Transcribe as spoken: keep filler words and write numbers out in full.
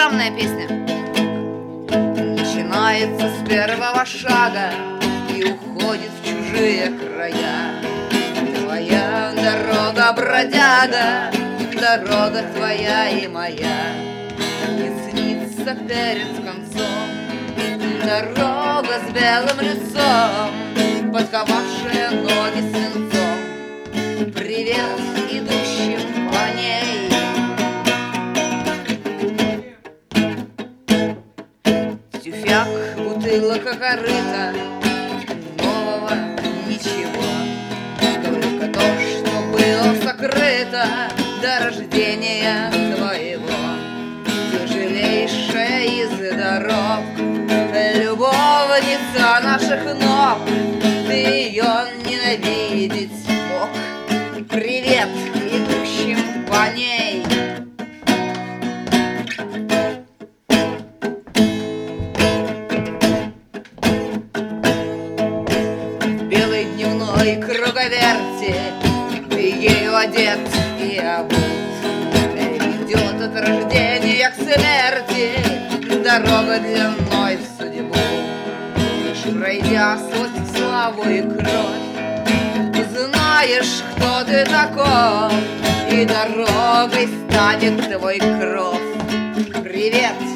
Славная песня. Начинается с первого шага и уходит в чужие края. Твоя дорога, бродяга, дорога твоя и моя. Не снится перед концом дорога с белым лицом, подковавшая ноги свинцом. Привет идущим по ней. Тюфяк, бутылка, корыта, нового ничего, только то, что было сокрыто до рождения твоего. Тяжелейшая из дорог, любовница наших ног, ты ее ненавидеть мог. Привет идущим по ней. В белой дневной круговерти ты ею одет и обут. Идет от рождения к смерти дорога длиной в судьбу. Лишь пройдя сквозь славу и кровь, ты знаешь, кто ты таков, и дорогой станет твой кров. Привет